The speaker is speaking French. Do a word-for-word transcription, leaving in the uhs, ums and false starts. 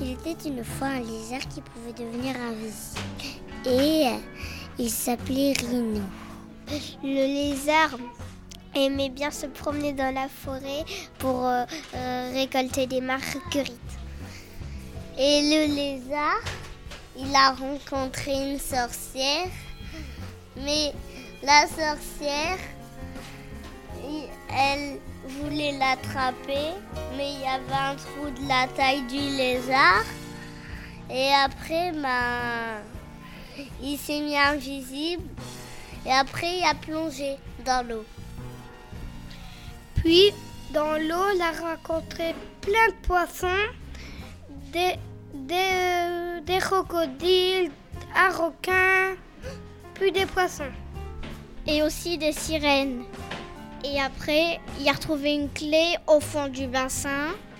Il était une fois un lézard qui pouvait devenir invisible. Et euh, il s'appelait Rhino. Le lézard aimait bien se promener dans la forêt pour euh, euh, récolter des marguerites. Et le lézard, il a rencontré une sorcière. Mais la sorcière, elle voulait l'attraper, mais il y avait un trou de la taille du lézard. Et après, bah, il s'est mis invisible. Et après, il a plongé dans l'eau. Puis, dans l'eau, il a rencontré plein de poissons, des, des, euh, des crocodiles, un requin, puis des poissons. Et aussi des sirènes. Et après, il a retrouvé une clé au fond du bassin.